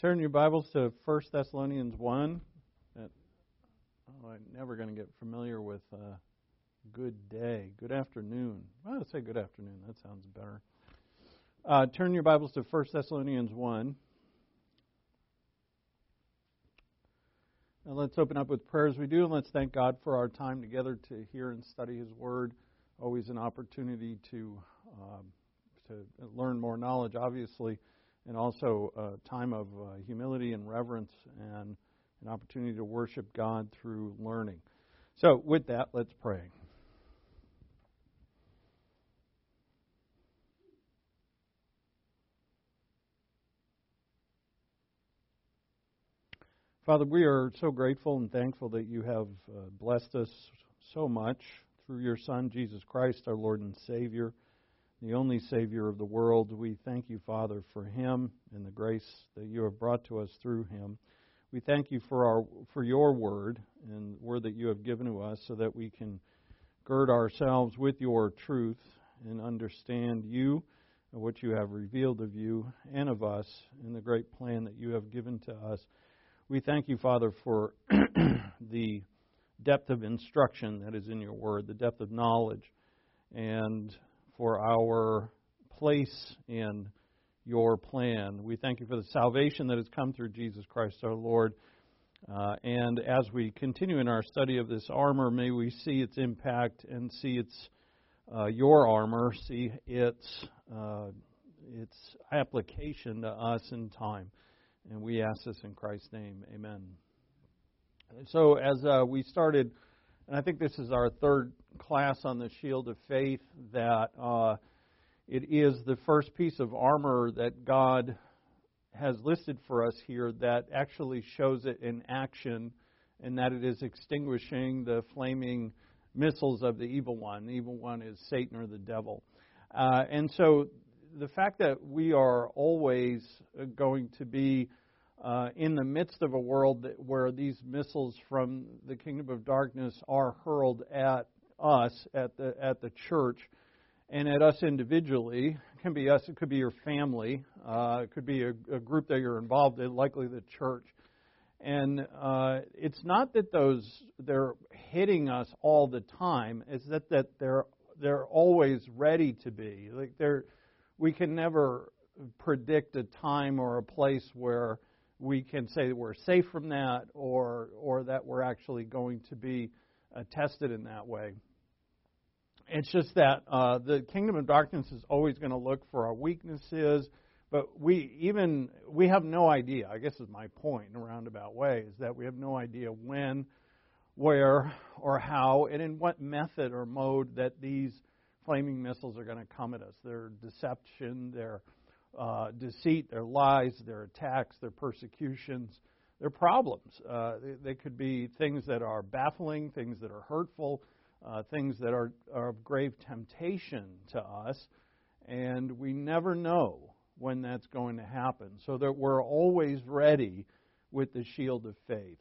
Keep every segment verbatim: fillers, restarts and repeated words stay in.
Turn your Bibles to First Thessalonians one. That, oh, I'm never going to get familiar with uh, good day, good afternoon. Well, I'll say good afternoon. That sounds better. Uh, turn your Bibles to First Thessalonians one. Now let's open up with prayer as we do, and let's thank God for our time together to hear and study His Word. Always an opportunity to um, to learn more knowledge, obviously, and also a time of uh, humility and reverence and an opportunity to worship God through learning. So with that, let's pray. Father, we are so grateful and thankful that you have uh, blessed us so much through your Son, Jesus Christ, our Lord and Savior, the only Savior of the world. We thank you, Father, for Him and the grace that you have brought to us through Him. We thank you for our for your word and the word that you have given to us so that we can gird ourselves with your truth and understand you and what you have revealed of you and of us and the great plan that you have given to us. We thank you, Father, for the depth of instruction that is in your word, the depth of knowledge, and for our place in your plan. We thank you for the salvation that has come through Jesus Christ our Lord. Uh, and as we continue in our study of this armor, may we see its impact and see its uh, your armor, see its uh, its application to us in time. And we ask this in Christ's name. Amen. So as uh, we started, and I think this is our third class on the shield of faith, that uh, it is the first piece of armor that God has listed for us here that actually shows it in action, and that it is extinguishing the flaming missiles of the evil one. The evil one is Satan or the devil. Uh, and so the fact that we are always going to be uh, in the midst of a world that, where these missiles from the kingdom of darkness are hurled at us, at the at the church, and at us individually. It can be us, it could be your family, uh, it could be a, a group that you're involved in, likely the church. And uh, it's not that those they're hitting us all the time. It's that, that they're they're always ready to be. Like they're we can never predict a time or a place where we can say that we're safe from that, or or that we're actually going to be uh, tested in that way. It's just that uh, the kingdom of darkness is always going to look for our weaknesses, but we even we have no idea. I guess is my point in a roundabout way, is that we have no idea when, where, or how, and in what method or mode that these flaming missiles are going to come at us. Their deception, their uh, deceit, their lies, their attacks, their persecutions, their problems. Uh, they, they could be things that are baffling, things that are hurtful, uh, things that are, are of grave temptation to us, and we never know when that's going to happen, so that we're always ready with the shield of faith.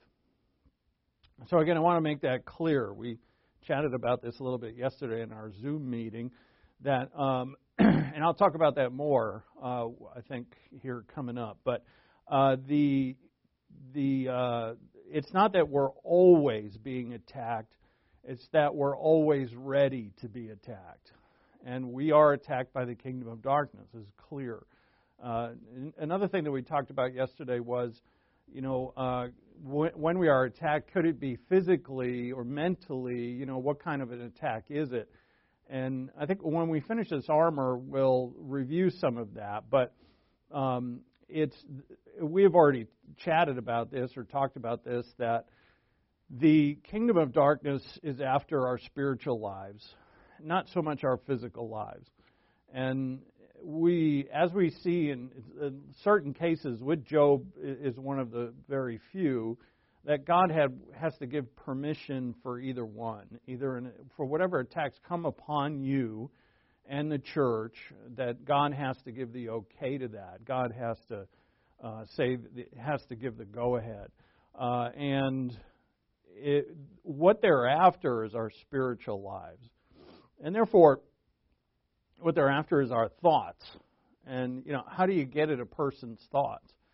So again, I want to make that clear. We chatted about this a little bit yesterday in our Zoom meeting, that, um, and I'll talk about that more, uh, I think, here coming up. But uh, the the uh, it's not that we're always being attacked; it's that we're always ready to be attacked, and we are attacked by the kingdom of darkness. Is clear. Uh, another thing that we talked about yesterday was, you know, uh, when we are attacked, could it be physically or mentally? You know, what kind of an attack is it? And I think when we finish this armor, we'll review some of that. But um, it's we have already chatted about this or talked about this, that the kingdom of darkness is after our spiritual lives, not so much our physical lives. And we, as we see in, in certain cases, with Job is one of the very few, that God had has to give permission for either one, either in, for whatever attacks come upon you and the church, that God has to give the okay to that. God has to uh, say, has to give the go-ahead. Uh, and it, what they're after is our spiritual lives. And therefore, what they're after is our thoughts. And, you know, how do you get at a person's thoughts?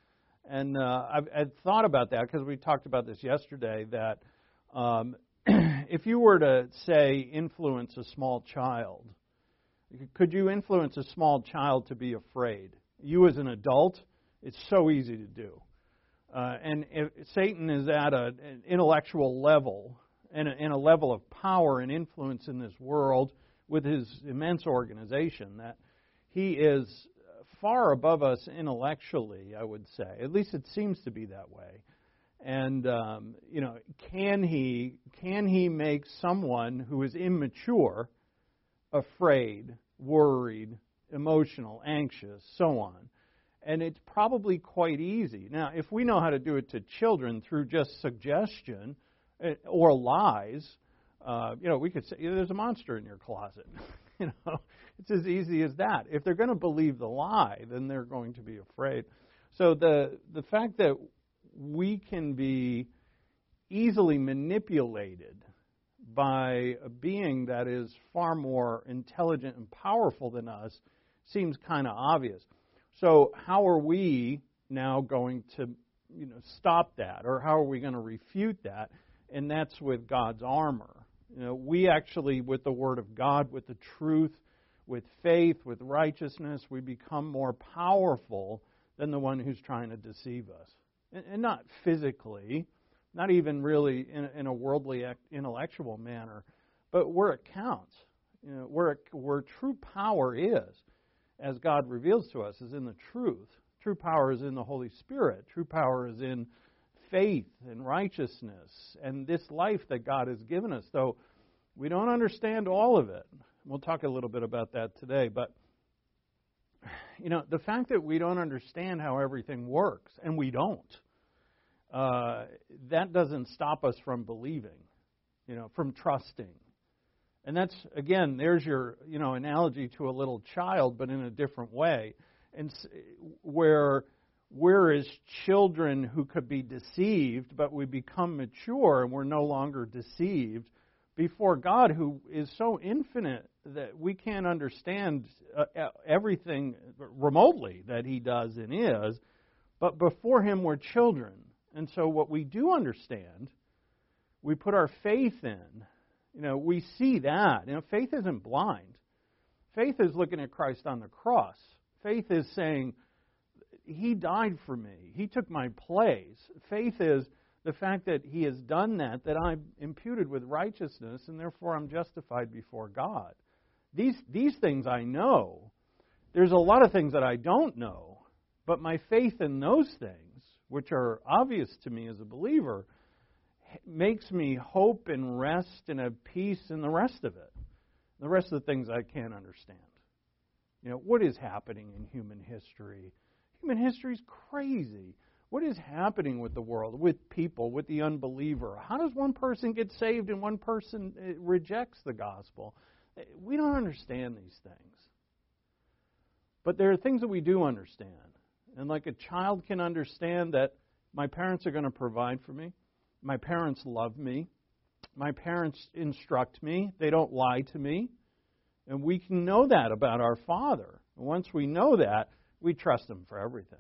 And uh, I've, I've thought about that because we talked about this yesterday, that um, if you were to, say, influence a small child, could you influence a small child to be afraid? You as an adult, it's so easy to do. Uh, and if Satan is at a, an intellectual level, and a, and a level of power and influence in this world with his immense organization, that he is far above us intellectually, I would say. At least it seems to be that way. And, um, you know, can he, can he make someone who is immature afraid, worried, emotional, anxious, so on? And it's probably quite easy. Now, if we know how to do it to children through just suggestion or lies, uh, you know, we could say, there's a monster in your closet. You know, it's as easy as that. If they're going to believe the lie, then they're going to be afraid. So the the fact that we can be easily manipulated by a being that is far more intelligent and powerful than us seems kind of obvious. So how are we now going to, you know, stop that, or how are we going to refute that? And that's with God's armor. You know, we actually, with the Word of God, with the truth, with faith, with righteousness, we become more powerful than the one who's trying to deceive us. And, and not physically, not even really in, in a worldly, intellectual manner, but where it counts. You know, where, it, where true power is, as God reveals to us, is in the truth. True power is in the Holy Spirit. True power is in faith and righteousness and this life that God has given us. Though we don't understand all of it. We'll talk a little bit about that today. But, you know, the fact that we don't understand how everything works, and we don't, uh, that doesn't stop us from believing, you know, from trusting. And that's, again, there's your, you know, analogy to a little child, but in a different way. And where we're as children who could be deceived, but we become mature and we're no longer deceived before God, who is so infinite that we can't understand uh, everything remotely that He does and is. But before Him, we're children. And so what we do understand, we put our faith in. You know, we see that. You know, faith isn't blind. Faith is looking at Christ on the cross. Faith is saying, He died for me. He took my place. Faith is the fact that He has done that, that I'm imputed with righteousness, and therefore I'm justified before God. These, these things I know. There's a lot of things that I don't know, but my faith in those things, which are obvious to me as a believer, makes me hope and rest and have peace in the rest of it. The rest of the things I can't understand. You know, what is happening in human history? Human history is crazy. What is happening with the world, with people, with the unbeliever? How does one person get saved and one person rejects the gospel? We don't understand these things. But there are things that we do understand. And like a child can understand that my parents are going to provide for me. My parents love me. My parents instruct me. They don't lie to me. And we can know that about our Father. And once we know that, we trust Him for everything.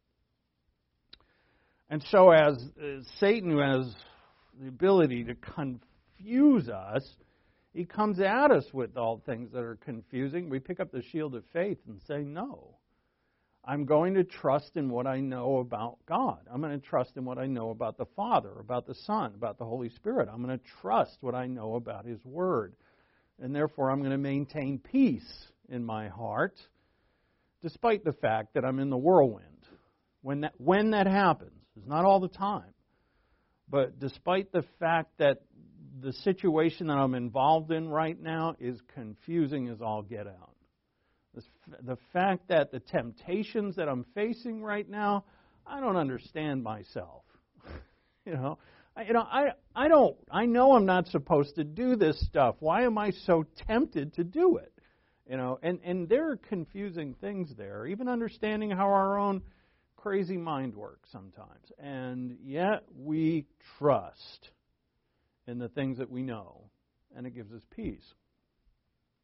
And so as uh, Satan, who has the ability to confuse us, he comes at us with all things that are confusing. We pick up the shield of faith and say, no. I'm going to trust in what I know about God. I'm going to trust in what I know about the Father, about the Son, about the Holy Spirit. I'm going to trust what I know about His Word. And therefore, I'm going to maintain peace in my heart, despite the fact that I'm in the whirlwind. When that, when that happens, it's not all the time, but despite the fact that the situation that I'm involved in right now is confusing as all get out. The fact that the temptations that I'm facing right now, I don't understand myself. you know, I, you know, I I don't. I know I'm not supposed to do this stuff. Why am I so tempted to do it? You know, and and there are confusing things there. Even understanding how our own crazy mind works sometimes, and yet we trust in the things that we know, and it gives us peace.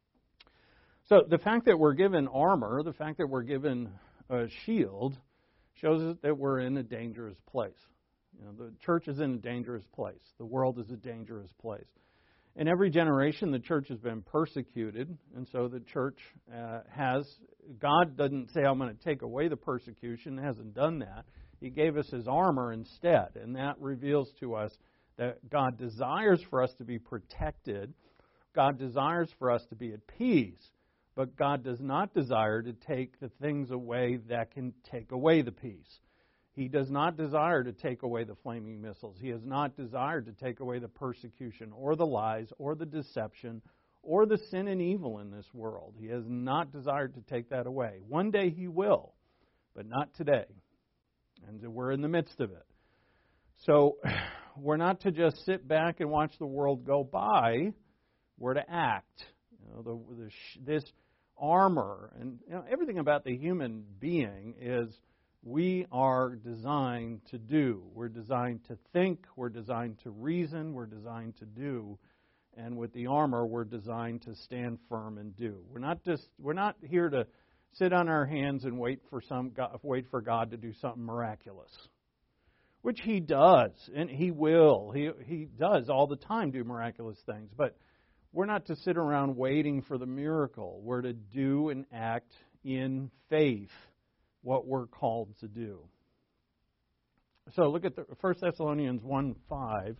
So the fact that we're given armor, the fact that we're given a shield, shows us that we're in a dangerous place. You know, the church is in a dangerous place. The world is a dangerous place. In every generation, the church has been persecuted, and so the church uh, has, God doesn't say, I'm going to take away the persecution, hasn't done that. He gave us His armor instead, and that reveals to us that God desires for us to be protected. God desires for us to be at peace, but God does not desire to take the things away that can take away the peace. He does not desire to take away the flaming missiles. He has not desired to take away the persecution or the lies or the deception or the sin and evil in this world. He has not desired to take that away. One day He will, but not today. And we're in the midst of it. So we're not to just sit back and watch the world go by. We're to act. You know, the, the, this armor and you know, everything about the human being is we are designed to do. We're designed to think. We're designed to reason. We're designed to do. And with the armor, we're designed to stand firm and do. We're not just we're not here to sit on our hands and wait for some wait for God to do something miraculous, which He does, and He will. He He does all the time do miraculous things. But we're not to sit around waiting for the miracle. We're to do and act in faith what we're called to do. So look at the First Thessalonians one five.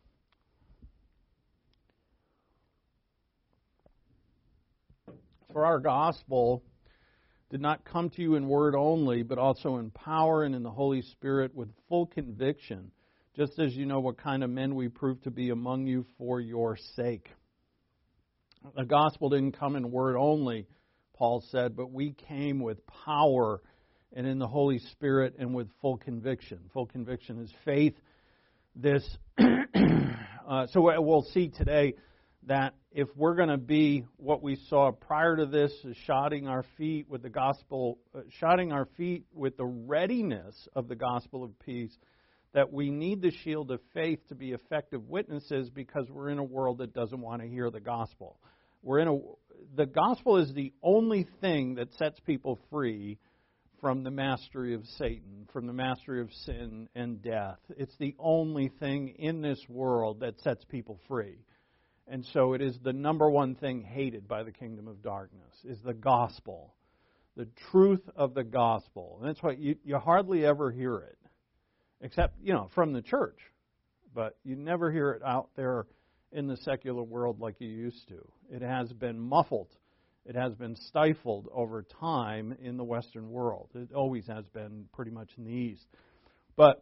For our gospel did not come to you in word only, but also in power and in the Holy Spirit with full conviction, just as you know what kind of men we proved to be among you for your sake. The gospel didn't come in word only, Paul said, but we came with power and in the Holy Spirit and with full conviction. Full conviction is faith. This, uh, so we'll see today that if we're going to be what we saw prior to this, is shodding our feet with the gospel, uh, shodding our feet with the readiness of the gospel of peace, that we need the shield of faith to be effective witnesses because we're in a world that doesn't want to hear the gospel. We're in a the gospel is the only thing that sets people free from the mastery of Satan, from the mastery of sin and death. It's the only thing in this world that sets people free. And so it is the number one thing hated by the kingdom of darkness, is the gospel, the truth of the gospel. And that's why you, you hardly ever hear it, except, you know, from the church. But you never hear it out there in the secular world like you used to. It has been muffled. It has been stifled over time in the Western world. It always has been pretty much in the East. But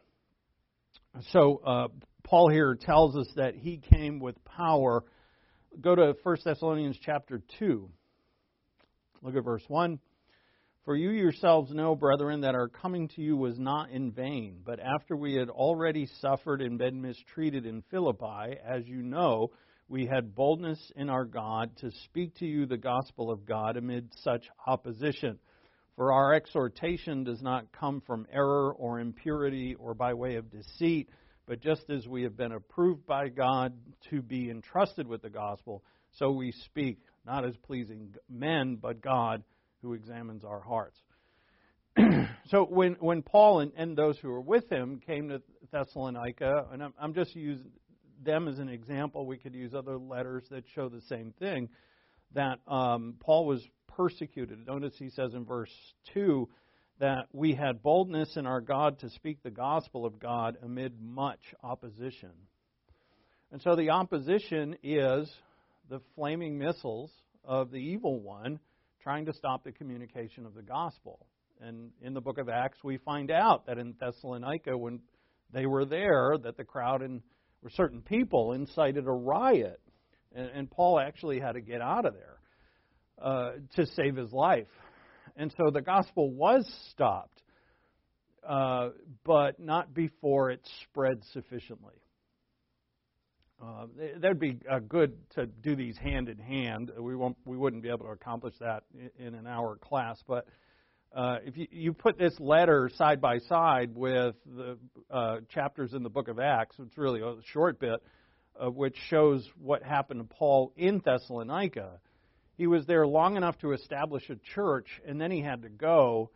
so uh, Paul here tells us that he came with power. Go to First Thessalonians chapter two. Look at verse one. For you yourselves know, brethren, that our coming to you was not in vain, but after we had already suffered and been mistreated in Philippi, as you know, we had boldness in our God to speak to you the gospel of God amid such opposition. For our exhortation does not come from error or impurity or by way of deceit, but just as we have been approved by God to be entrusted with the gospel, so we speak, not as pleasing men, but God who examines our hearts. So when, when Paul and, and those who were with him came to Thessalonica, and I'm, I'm just using them as an example, we could use other letters that show the same thing, that um, Paul was persecuted. Notice he says in verse two that we had boldness in our God to speak the gospel of God amid much opposition. And so the opposition is the flaming missiles of the evil one trying to stop the communication of the gospel. And in the book of Acts, we find out that in Thessalonica, when they were there, that the crowd and or certain people incited a riot. And, and Paul actually had to get out of there uh, to save his life. And so the gospel was stopped, uh, but not before it spread sufficiently. Uh, that would be uh, good to do these hand in hand. We won't, we wouldn't be able to accomplish that in, in an hour class. But uh, if you, you put this letter side by side with the uh, chapters in the book of Acts, it's really a short bit, uh, which shows what happened to Paul in Thessalonica. He was there long enough to establish a church, and then he had to go.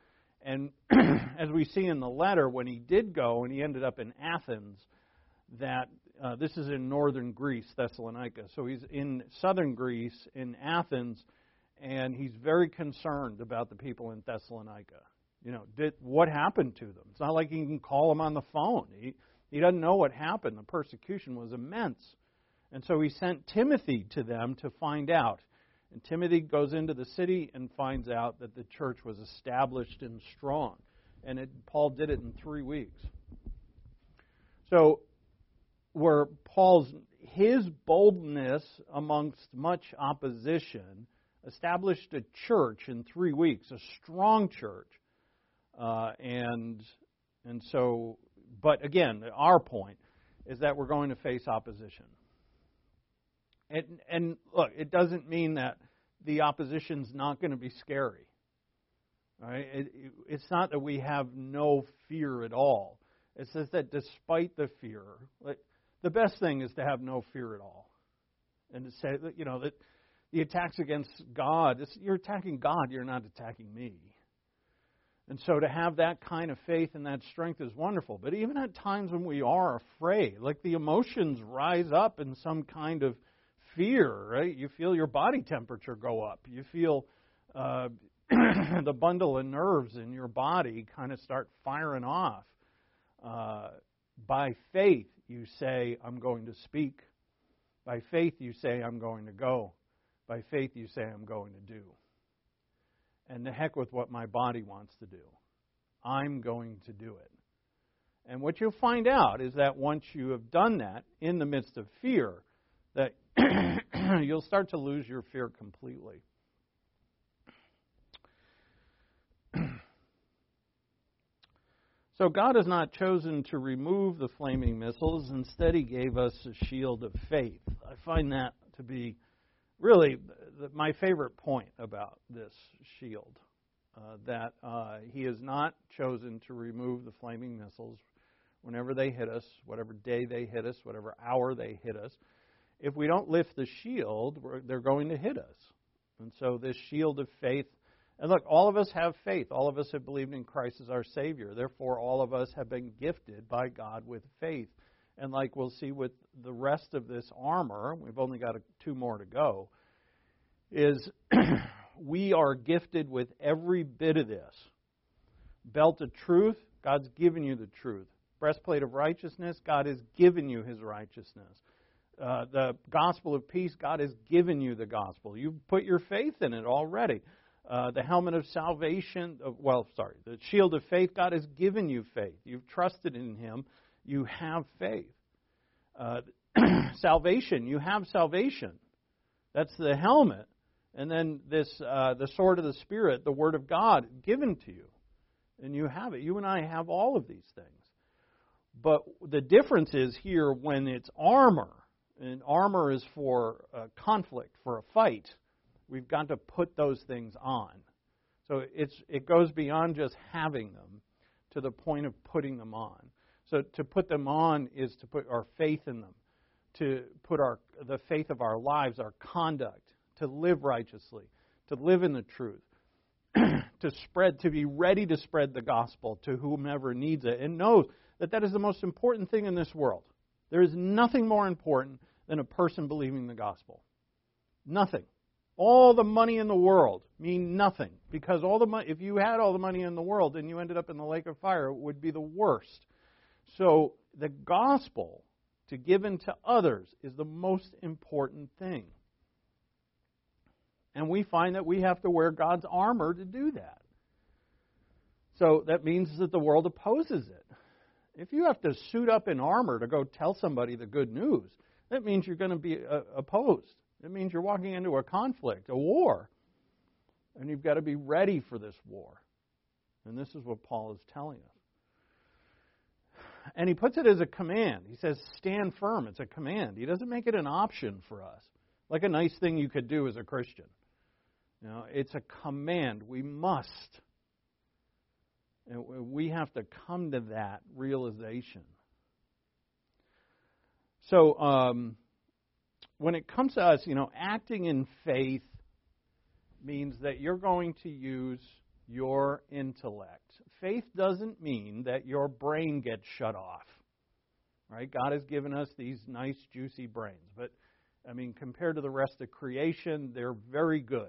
And as we see in the letter, when he did go and he ended up in Athens, that uh, this is in northern Greece, Thessalonica. So he's in southern Greece, in Athens, and he's very concerned about the people in Thessalonica. You know, did, what happened to them? It's not like he can call them on the phone. He, he doesn't know what happened. The persecution was immense. And so he sent Timothy to them to find out. And Timothy goes into the city and finds out that the church was established and strong. And it, Paul did it in three weeks. So where Paul's, his boldness amongst much opposition established a church in three weeks, a strong church. Uh, and and so, but again, our point is that we're going to face opposition. And, and look, it doesn't mean that the opposition's not going to be scary. Right? It, it, it's not that we have no fear at all. It says that despite the fear, like, the best thing is to have no fear at all. And to say that, you know, that the attacks against God, it's, you're attacking God, you're not attacking me. And so to have that kind of faith and that strength is wonderful. But even at times when we are afraid, like the emotions rise up in some kind of fear, right? You feel your body temperature go up. You feel uh, the bundle of nerves in your body kind of start firing off. Uh, by faith, you say, I'm going to speak. By faith, you say, I'm going to go. By faith, you say, I'm going to do. And the heck with what my body wants to do. I'm going to do it. And what you'll find out is that once you have done that in the midst of fear, that you'll start to lose your fear completely. So God has not chosen to remove the flaming missiles. Instead, He gave us a shield of faith. I find that to be really my favorite point about this shield. Uh, that uh, He has not chosen to remove the flaming missiles whenever they hit us, whatever day they hit us, whatever hour they hit us. If we don't lift the shield, we're, they're going to hit us. And so this shield of faith, and look, all of us have faith. All of us have believed in Christ as our Savior. Therefore, all of us have been gifted by God with faith. And like we'll see with the rest of this armor, we've only got a, two more to go, is we are gifted with every bit of this. Belt of truth, God's given you the truth. Breastplate of righteousness, God has given you His righteousness. Uh, the gospel of peace, God has given you the gospel. You've put your faith in it already. Uh, the helmet of salvation, uh, well, sorry, the shield of faith, God has given you faith. You've trusted in Him. You have faith. Uh, salvation, you have salvation. That's the helmet. And then this, uh, the sword of the Spirit, the Word of God, given to you. And you have it. You and I have all of these things. But the difference is here when it's armor, and armor is for a conflict, for a fight, we've got to put those things on. So it's it goes beyond just having them to the point of putting them on. So to put them on is to put our faith in them, to put our the faith of our lives, our conduct, to live righteously, to live in the truth, to spread, to be ready to spread the gospel to whomever needs it, and know that that is the most important thing in this world. There is nothing more important than a person believing the gospel. Nothing. All the money in the world mean nothing, because all the money, if you had all the money in the world and you ended up in the lake of fire, it would be the worst. So the gospel to give unto others is the most important thing. And we find that we have to wear God's armor to do that. So that means that the world opposes it. If you have to suit up in armor to go tell somebody the good news, that means you're going to be uh, opposed. It means you're walking into a conflict, a war. And you've got to be ready for this war. And this is what Paul is telling us. And he puts it as a command. He says, stand firm. It's a command. He doesn't make it an option for us, like a nice thing you could do as a Christian. You know, it's a command. We must. And we have to come to that realization. So, um, when it comes to us, you know, acting in faith means that you're going to use your intellect. Faith doesn't mean that your brain gets shut off. Right? God has given us these nice, juicy brains. But, I mean, compared to the rest of creation, they're very good.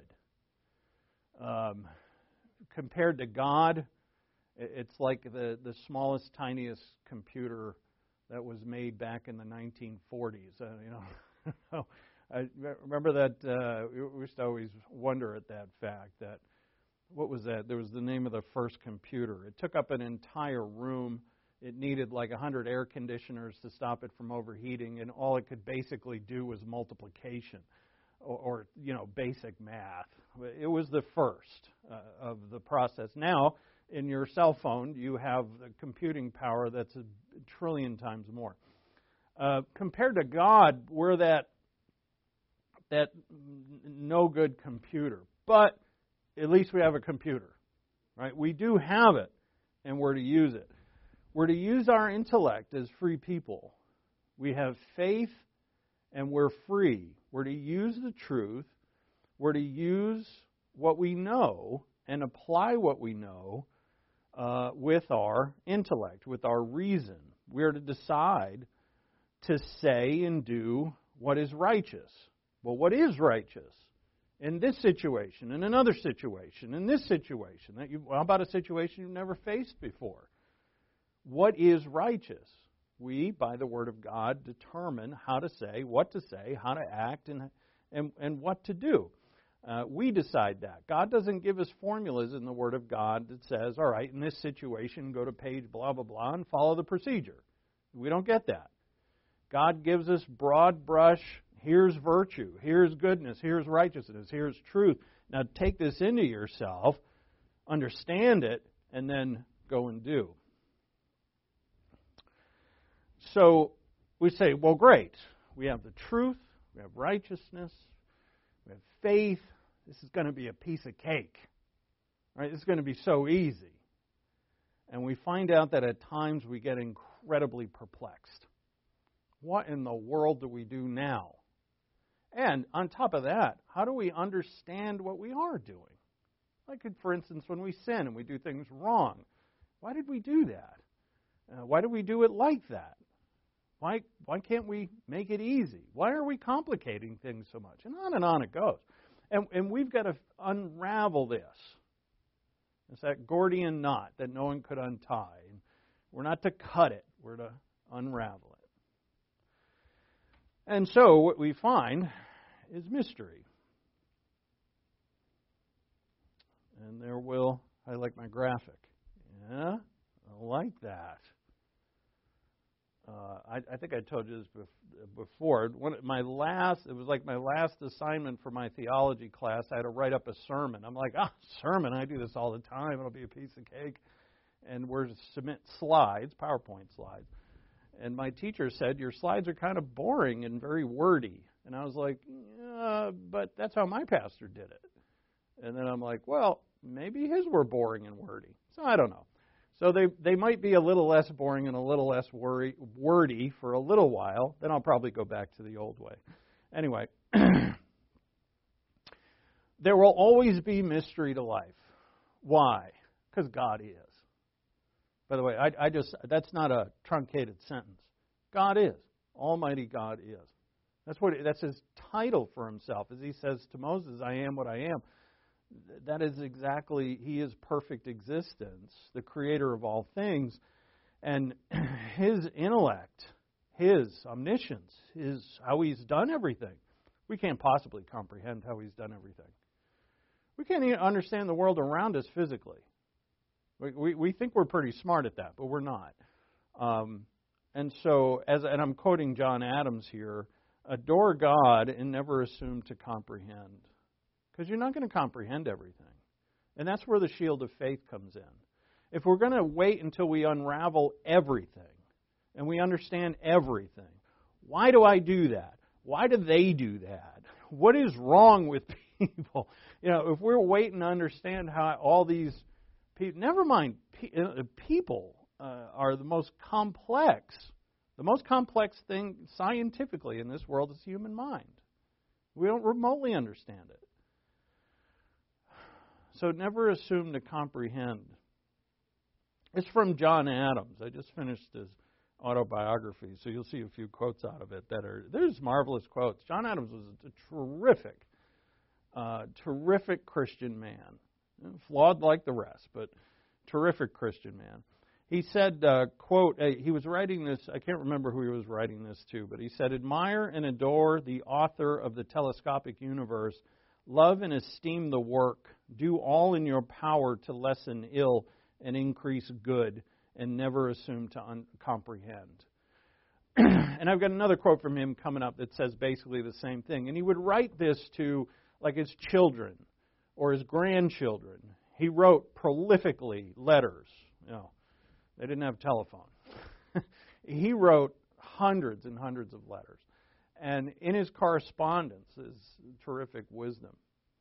Um, compared to God, it's like the, the smallest, tiniest computer that was made back in the nineteen forties. Uh, you know, I remember that. Uh, we used to always wonder at that fact that what was that? There was the name of the first computer. It took up an entire room. It needed like a hundred air conditioners to stop it from overheating, and all it could basically do was multiplication, or, or you know, basic math. It was the first uh, of the process. Now, in your cell phone, you have the computing power that's a trillion times more. Uh, compared to God, we're that that no good computer, but at least we have a computer, right? We do have it, and we're to use it. We're to use our intellect as free people. We have faith, and we're free. We're to use the truth. We're to use what we know and apply what we know uh, with our intellect, with our reason. We're to decide to say and do what is righteous. Well, what is righteous? In this situation, in another situation, in this situation, that you, how about a situation you've never faced before? What is righteous? We, by the Word of God, determine how to say, what to say, how to act, and and, and what to do. Uh, we decide that. God doesn't give us formulas in the Word of God that says, all right, in this situation, go to page blah, blah, blah, and follow the procedure. We don't get that. God gives us broad brush. Here's virtue, here's goodness, here's righteousness, here's truth. Now take this into yourself, understand it, and then go and do. So we say, well, great. We have the truth, we have righteousness, we have faith. This is going to be a piece of cake. Right? This is going to be so easy. And we find out that at times we get incredibly perplexed. What in the world do we do now? And on top of that, how do we understand what we are doing? Like, for instance, when we sin and we do things wrong, why did we do that? Uh, why do we do it like that? Why why can't we make it easy? Why are we complicating things so much? And on and on it goes. And, and we've got to unravel this. It's that Gordian knot that no one could untie. And we're not to cut it. We're to unravel it. And so what we find is mystery. And there will, I like my graphic. Yeah, I like that. Uh, I, I think I told you this before. One, my last, it was like my last assignment for my theology class. I had to write up a sermon. I'm like, ah, sermon, I do this all the time. It'll be a piece of cake. And we're to submit slides, PowerPoint slides. And my teacher said, your slides are kind of boring and very wordy. And I was like, yeah, but that's how my pastor did it. And then I'm like, well, maybe his were boring and wordy. So I don't know. So they, they might be a little less boring and a little less worry, wordy for a little while. Then I'll probably go back to the old way. Anyway, there will always be mystery to life. Why? Because God is. By the way, I, I just that's not a truncated sentence. God is. Almighty God is. That's what that's his title for himself. As he says to Moses, I am what I am. That is exactly, he is perfect existence, the creator of all things. And his intellect, his omniscience, his how he's done everything. We can't possibly comprehend how he's done everything. We can't even understand the world around us physically. We, we, we think we're pretty smart at that, but we're not. Um, and so, as and I'm quoting John Adams here, adore God and never assume to comprehend. Because you're not going to comprehend everything. And that's where the shield of faith comes in. If we're going to wait until we unravel everything and we understand everything, why do I do that? Why do they do that? What is wrong with people? You know, if we're waiting to understand how all these people, never mind, people uh, are the most complex. The most complex thing scientifically in this world is the human mind. We don't remotely understand it. So never assume to comprehend. It's from John Adams. I just finished his autobiography, so you'll see a few quotes out of it that are, there's marvelous quotes. John Adams was a terrific, uh, terrific Christian man. Flawed like the rest, but terrific Christian man. He said, uh, quote, uh, he was writing this, I can't remember who he was writing this to, but he said, admire and adore the author of the telescopic universe. Love and esteem the work. Do all in your power to lessen ill and increase good, and never assume to un- comprehend. And I've got another quote from him coming up that says basically the same thing. And he would write this to, like, his children or his grandchildren. He wrote prolifically letters. You know, they didn't have telephone. He wrote hundreds and hundreds of letters. And in his correspondence is terrific wisdom.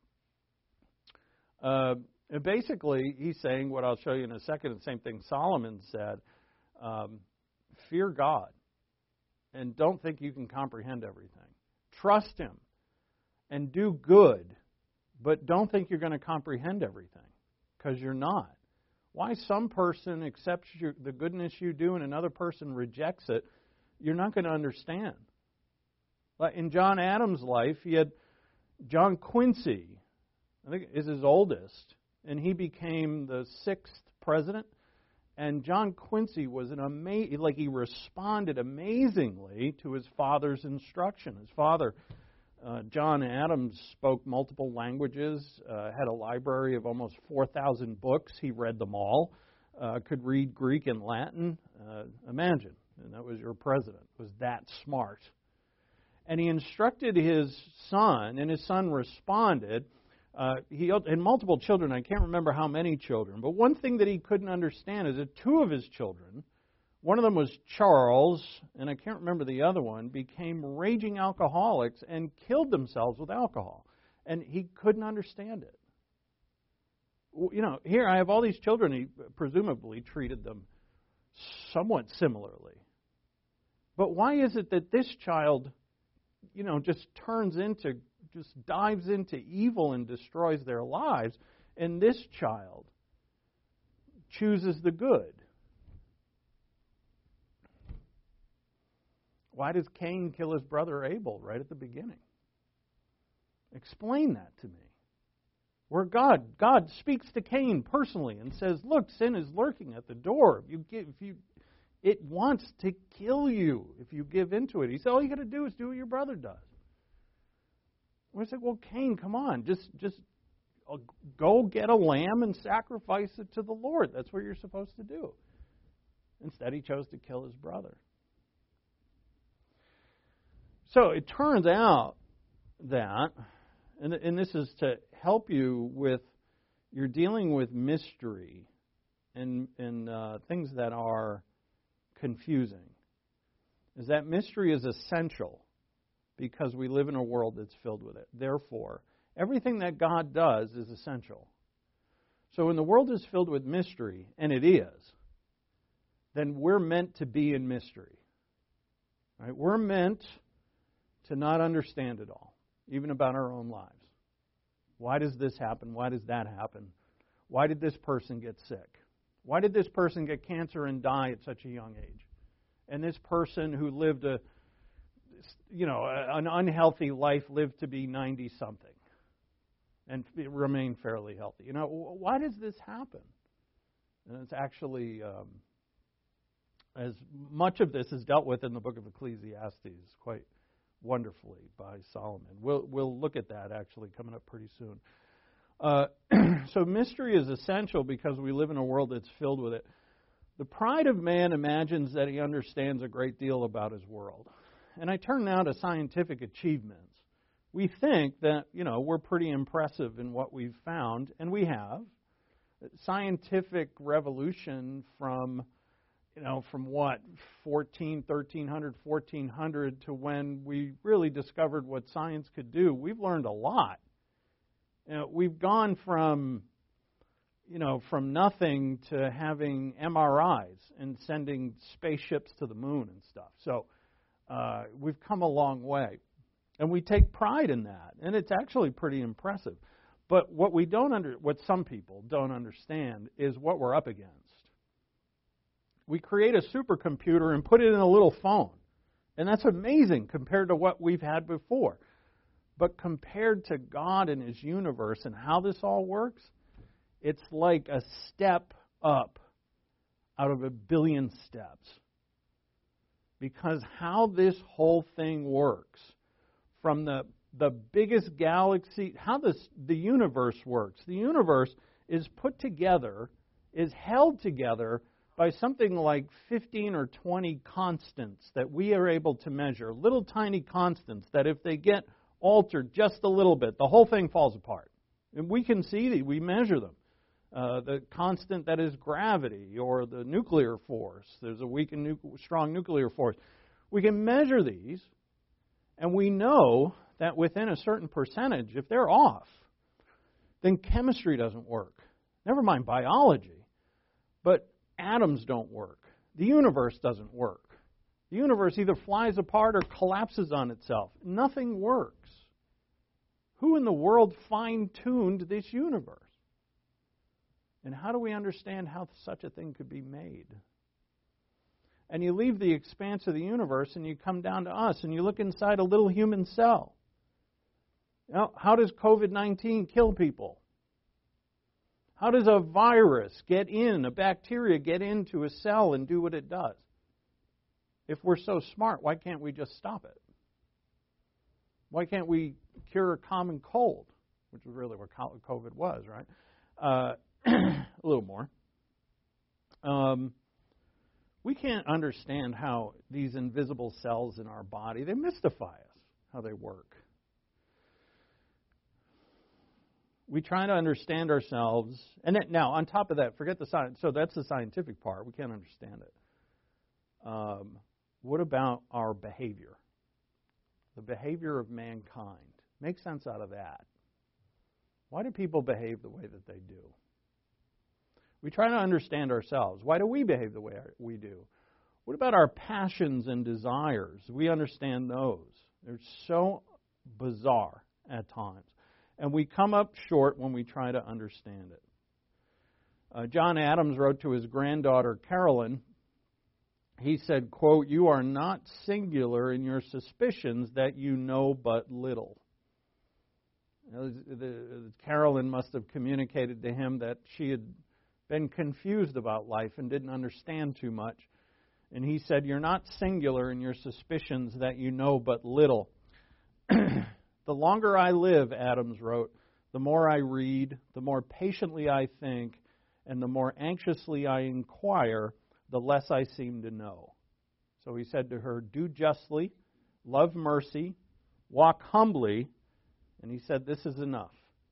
Uh, And basically, he's saying what I'll show you in a second, the same thing Solomon said, um, fear God and don't think you can comprehend everything. Trust Him and do good, but don't think you're going to comprehend everything, because you're not. Why some person accepts your, the goodness you do and another person rejects it, you're not going to understand. Like in John Adams' life, he had John Quincy, I think is his oldest, and he became the sixth president. And John Quincy was an amazing, like he responded amazingly to his father's instruction. His father, uh, John Adams, spoke multiple languages, uh, had a library of almost four thousand books. He read them all, uh, could read Greek and Latin. Uh, imagine, and that was your president, was that smart. And he instructed his son, and his son responded. Uh, he had multiple children. I can't remember how many children. But one thing that he couldn't understand is that two of his children, one of them was Charles, and I can't remember the other one, became raging alcoholics and killed themselves with alcohol. And he couldn't understand it. You know, here I have all these children. He presumably treated them somewhat similarly. But why is it that this child, you know, just turns into just dives into evil and destroys their lives, and this child chooses the good? Why does Cain kill his brother Abel right at the beginning? Explain that to me. Where God God speaks to Cain personally and says, "Look, sin is lurking at the door. If you give, if you, it wants to kill you if you give into it." He said, "All you got to do is do what your brother does." We said, well, Cain, come on, just just go get a lamb and sacrifice it to the Lord. That's what you're supposed to do. Instead, he chose to kill his brother. So it turns out that, and, and this is to help you with, you're dealing with mystery and, and uh, things that are confusing, is that mystery is essential, because we live in a world that's filled with it. Therefore, everything that God does is essential. So when the world is filled with mystery, and it is, then we're meant to be in mystery. Right? We're meant to not understand it all, even about our own lives. Why does this happen? Why does that happen? Why did this person get sick? Why did this person get cancer and die at such a young age? And this person who lived a you know, an unhealthy life lived to be ninety-something and remain fairly healthy. You know, why does this happen? And it's actually, um, as much of this is dealt with in the book of Ecclesiastes quite wonderfully by Solomon. We'll, we'll look at that actually coming up pretty soon. Uh, so mystery is essential because we live in a world that's filled with it. The pride of man imagines that he understands a great deal about his world. And I turn now to scientific achievements. We think that, you know, we're pretty impressive in what we've found, and we have. Scientific revolution from, you know, from what, fourteen, thirteen hundred, fourteen hundred to when we really discovered what science could do, we've learned a lot. You know, we've gone from, you know, from nothing to having M R Is and sending spaceships to the moon and stuff. So, Uh, we've come a long way, and we take pride in that, and it's actually pretty impressive. But what we don't under, what some people don't understand is what we're up against. We create a supercomputer and put it in a little phone. And that's amazing compared to what we've had before. But compared to God and His universe and how this all works, it's like a step up out of a billion steps. Because how this whole thing works, from the, the biggest galaxy, how this, the universe works. The universe is put together, is held together by something like fifteen or twenty constants that we are able to measure. Little tiny constants that if they get altered just a little bit, the whole thing falls apart. And we can see these, we measure them. Uh, the constant that is gravity or the nuclear force. There's a weak and nu- strong nuclear force. We can measure these, and we know that within a certain percentage, if they're off, then chemistry doesn't work. Never mind biology. But atoms don't work. The universe doesn't work. The universe either flies apart or collapses on itself. Nothing works. Who in the world fine-tuned this universe? And how do we understand how such a thing could be made? And you leave the expanse of the universe and you come down to us and you look inside a little human cell. Now, how does covid nineteen kill people? How does a virus get in, a bacteria get into a cell and do what it does? If we're so smart, why can't we just stop it? Why can't we cure a common cold, which is really what COVID was, right? Uh, a little more. Um, we can't understand how these invisible cells in our body, they mystify us, how they work. We try to understand ourselves. And that, now, on top of that, forget the science. So that's the scientific part. We can't understand it. Um, what about our behavior? The behavior of mankind. Make sense out of that. Why do people behave the way that they do? We try to understand ourselves. Why do we behave the way we do? What about our passions and desires? We understand those. They're so bizarre at times. And we come up short when we try to understand it. Uh, John Adams wrote to his granddaughter, Carolyn, he said, quote, "You are not singular in your suspicions that you know but little." You know, the, the, Carolyn must have communicated to him that she had been confused about life and didn't understand too much. And he said, "You're not singular in your suspicions that you know but little." The longer I live, Adams wrote, the more I read, the more patiently I think, and the more anxiously I inquire, the less I seem to know. So he said to her, "Do justly, love mercy, walk humbly," and he said, "This is enough.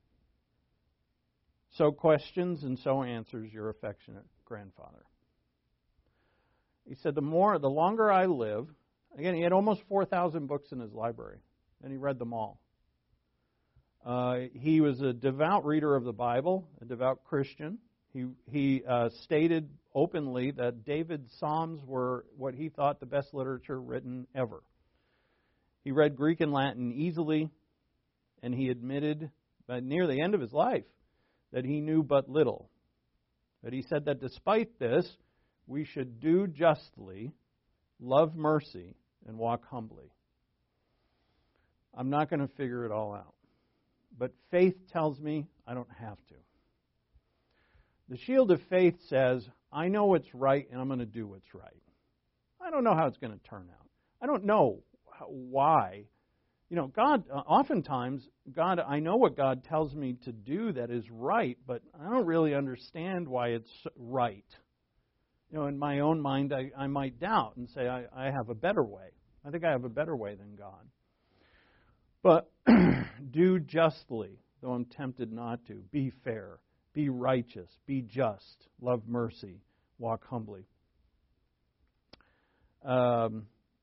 So questions and so answers your affectionate grandfather." He said, the more, the longer I live, again, he had almost four thousand books in his library, and he read them all. Uh, he was a devout reader of the Bible, a devout Christian. He, he uh, stated openly that David's Psalms were what he thought the best literature written ever. He read Greek and Latin easily, and he admitted, by near the end of his life, that he knew but little. But he said that despite this, we should do justly, love mercy, and walk humbly. I'm not going to figure it all out. But faith tells me I don't have to. The shield of faith says, I know what's right and I'm going to do what's right. I don't know how it's going to turn out. I don't know how, why. You know, God, oftentimes, God, I know what God tells me to do that is right, but I don't really understand why it's right. You know, in my own mind, I, I might doubt and say, I, I have a better way. I think I have a better way than God. But do justly, though I'm tempted not to. Be fair. Be righteous. Be just. Love mercy. Walk humbly. Um,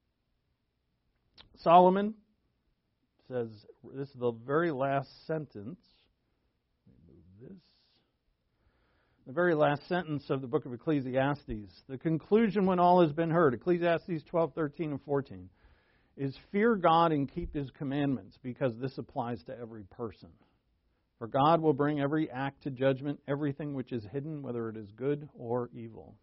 Solomon says, this is the very last sentence. Let me move this. The very last sentence of the book of Ecclesiastes. The conclusion when all has been heard. Ecclesiastes twelve, thirteen, and fourteen. Is fear God and keep His commandments, because this applies to every person. For God will bring every act to judgment, everything which is hidden, whether it is good or evil.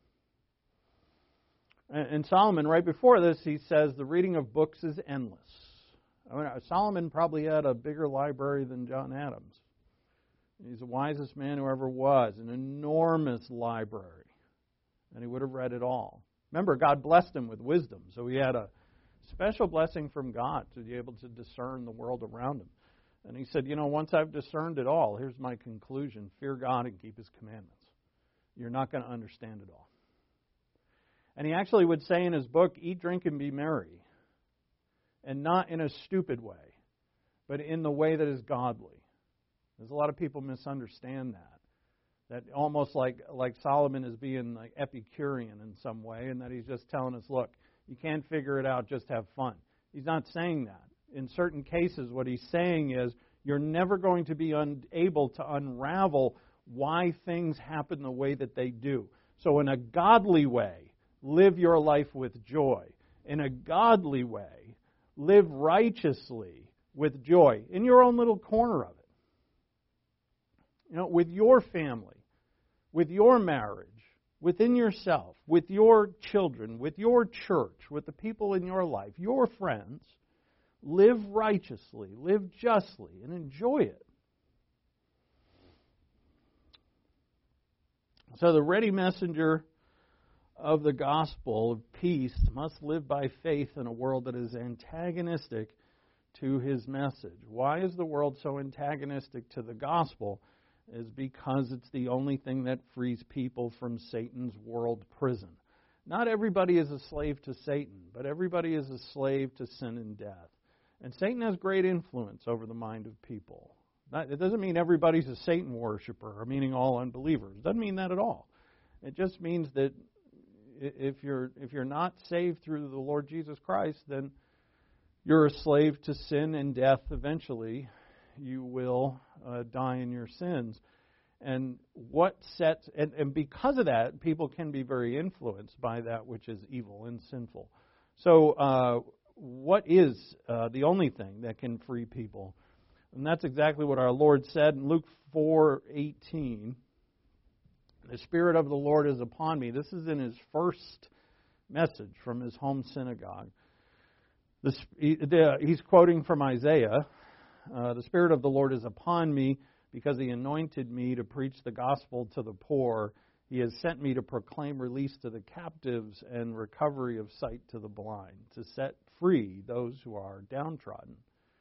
And Solomon, right before this, he says the reading of books is endless. I mean, Solomon probably had a bigger library than John Adams. He's the wisest man who ever was, an enormous library. And he would have read it all. Remember, God blessed him with wisdom, so he had a special blessing from God to be able to discern the world around him. And he said, you know, once I've discerned it all, here's my conclusion. Fear God and keep His commandments. You're not going to understand it all. And he actually would say in his book, eat, drink, and be merry. And not in a stupid way, but in the way that is godly. There's a lot of people misunderstand that. That almost like, like Solomon is being like Epicurean in some way, and that he's just telling us, look, you can't figure it out, just have fun. He's not saying that. In certain cases, what he's saying is you're never going to be unable to unravel why things happen the way that they do. So in a godly way, live your life with joy. In a godly way, live righteously with joy in your own little corner of it. You know, with your family, with your marriage, within yourself, with your children, with your church, with the people in your life, your friends. Live righteously, live justly, and enjoy it. So the ready messenger of the gospel of peace must live by faith in a world that is antagonistic to his message. Why is the world so antagonistic to the gospel? Is because it's the only thing that frees people from Satan's world prison. Not everybody is a slave to Satan, but everybody is a slave to sin and death. And Satan has great influence over the mind of people. It doesn't mean everybody's a Satan worshiper, or meaning all unbelievers. It doesn't mean that at all. It just means that if you're if you're not saved through the Lord Jesus Christ, then you're a slave to sin and death. Eventually, you will uh, die in your sins. And what sets and, and because of that, people can be very influenced by that which is evil and sinful. So. Uh, What is uh, the only thing that can free people? And that's exactly what our Lord said in Luke four eighteen. The Spirit of the Lord is upon me. This is in His first message from His home synagogue. The, the, he's quoting from Isaiah. Uh, the Spirit of the Lord is upon me because He anointed me to preach the gospel to the poor. He has sent me to proclaim release to the captives and recovery of sight to the blind, to set free those who are downtrodden.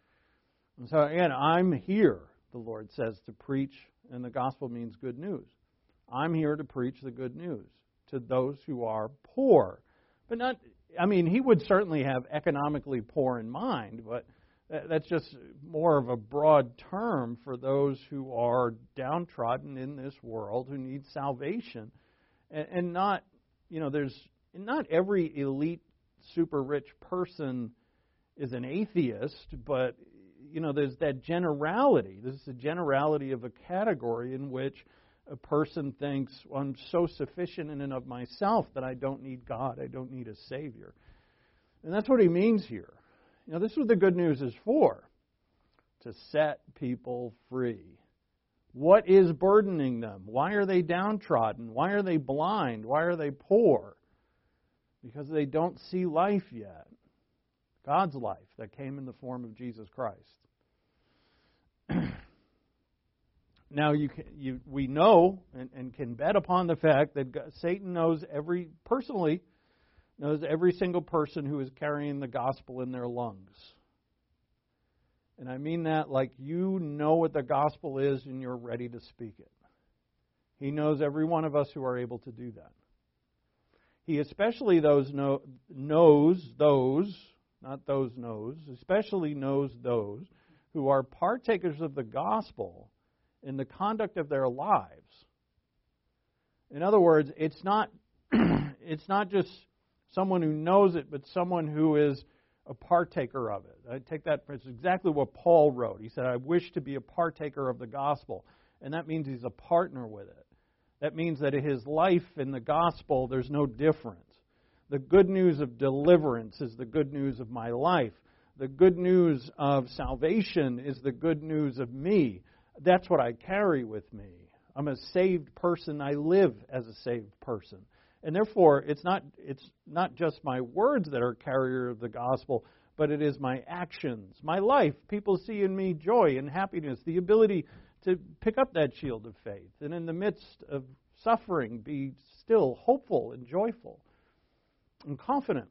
And so again, I'm here, the Lord says, to preach, and the gospel means good news. I'm here to preach the good news to those who are poor. But not, I mean, He would certainly have economically poor in mind, but that's just more of a broad term for those who are downtrodden in this world, who need salvation. And, and not, you know, there's not every elite, super rich person is an atheist, but, you know, there's that generality. This is a generality of a category in which a person thinks, well, I'm so sufficient in and of myself that I don't need God, I don't need a Savior. And that's what he means here. You know, this is what the good news is for, to set people free. What is burdening them? Why are they downtrodden? Why are they blind? Why are they poor? Because they don't see life yet. God's life that came in the form of Jesus Christ. Now, you, can, you we know and, and can bet upon the fact that God, Satan knows every, personally, knows every single person who is carrying the gospel in their lungs. And I mean that like you know what the gospel is and you're ready to speak it. He knows every one of us who are able to do that. He especially those know, knows those, not those knows, especially knows those who are partakers of the gospel in the conduct of their lives. In other words, it's not it's not just someone who knows it, but someone who is a partaker of it. I take that, it's exactly what Paul wrote. He said, I wish to be a partaker of the gospel. And that means he's a partner with it. That means that in his life in the gospel, there's no difference. The good news of deliverance is the good news of my life. The good news of salvation is the good news of me. That's what I carry with me. I'm a saved person. I live as a saved person. And therefore, it's not it's not just my words that are carrier of the gospel, but it is my actions, my life. People see in me joy and happiness, the ability to pick up that shield of faith, and in the midst of suffering, be still hopeful and joyful and confident.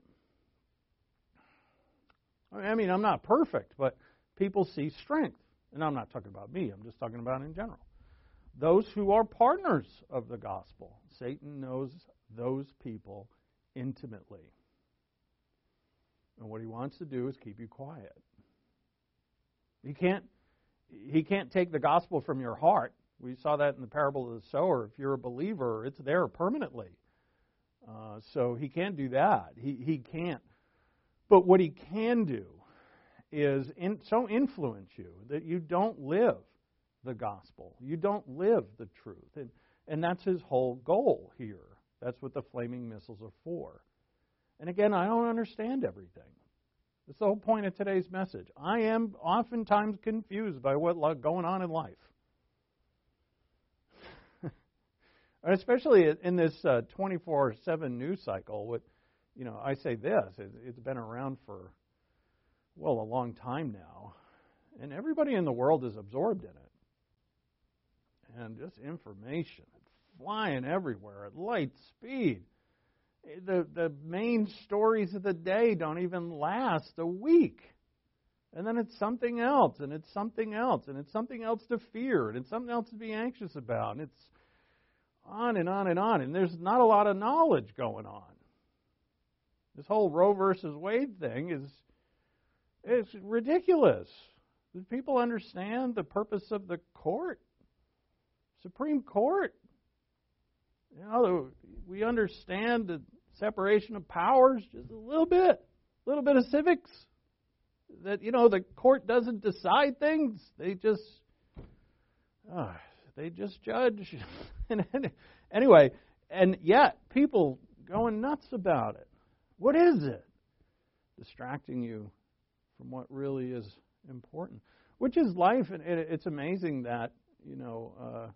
I mean, I'm not perfect, but people see strength. And I'm not talking about me, I'm just talking about in general. Those who are partners of the gospel, Satan knows those people intimately. And what he wants to do is keep you quiet. He can't, he can't take the gospel from your heart. We saw that in the parable of the sower. If you're a believer, it's there permanently. Uh, so he can't do that. He, he can't. But what he can do is in, so influence you that you don't live the gospel. You don't live the truth. And, and that's his whole goal here. That's what the flaming missiles are for. And again, I don't understand everything. That's the whole point of today's message. I am oftentimes confused by what's going on in life. Especially in this uh, twenty-four seven news cycle. What, you know, I say this, it's been around for, well, a long time now. And everybody in the world is absorbed in it. And just information flying everywhere at light speed. The the main stories of the day don't even last a week. And then it's something else, and it's something else, and it's something else to fear, and it's something else to be anxious about. And it's on and on and on. And there's not a lot of knowledge going on. This whole Roe versus Wade thing is it's ridiculous. Do people understand the purpose of the court? Supreme Court? You know, we understand the separation of powers just a little bit, a little bit of civics. That, you know, the court doesn't decide things; they just, uh, they just judge. Anyway, and yet people going nuts about it. What is it? Distracting you from what really is important, which is life. And it's amazing that, you know. Uh,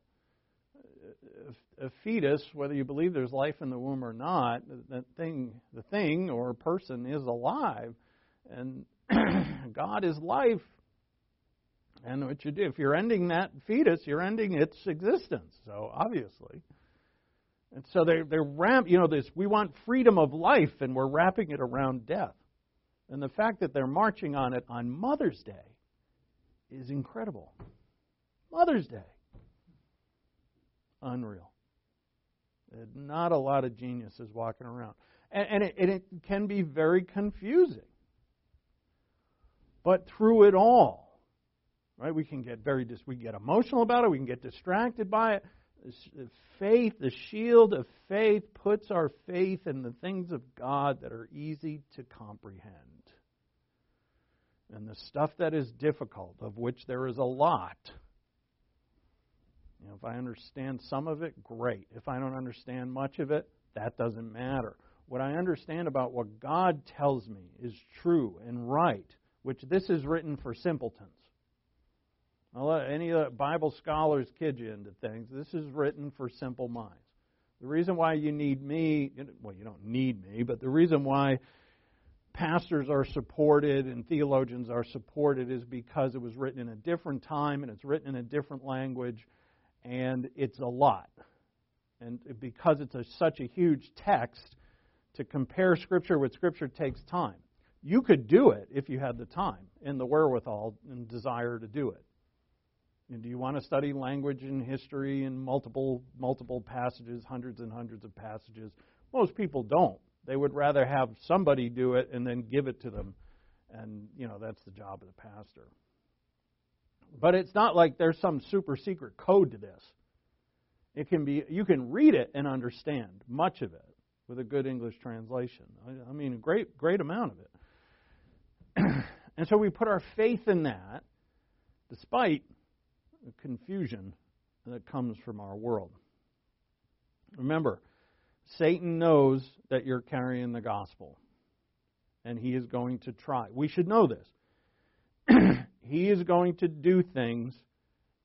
A fetus, whether you believe there's life in the womb or not, that thing, the thing or person is alive, and God is life. And what you do, if you're ending that fetus, you're ending its existence. So obviously, and so they they're ramp. You know, this we want freedom of life, and we're wrapping it around death. And the fact that they're marching on it on Mother's Day is incredible. Mother's Day. Unreal. Not a lot of geniuses walking around. And, and, it, and it can be very confusing. But through it all, right, we can get very dis- we get emotional about it, we can get distracted by it. The faith, the shield of faith puts our faith in the things of God that are easy to comprehend. And the stuff that is difficult, of which there is a lot, you know, if I understand some of it, great. If I don't understand much of it, that doesn't matter. What I understand about what God tells me is true and right, which this is written for simpletons. I'll let any of the Bible scholars kid you into things. This is written for simple minds. The reason why you need me, well, you don't need me, but the reason why pastors are supported and theologians are supported is because it was written in a different time and it's written in a different language. And it's a lot. And because it's a, such a huge text, to compare Scripture with Scripture takes time. You could do it if you had the time and the wherewithal and desire to do it. And do you want to study language and history in multiple multiple passages, hundreds and hundreds of passages? Most people don't. They would rather have somebody do it and then give it to them. And, you know, that's the job of the pastor. But it's not like there's some super secret code to this. It can be, you can read it and understand much of it with a good English translation. I mean, a great, great amount of it. And so we put our faith in that, despite the confusion that comes from our world. Remember, Satan knows that you're carrying the gospel, and he is going to try. We should know this. He is going to do things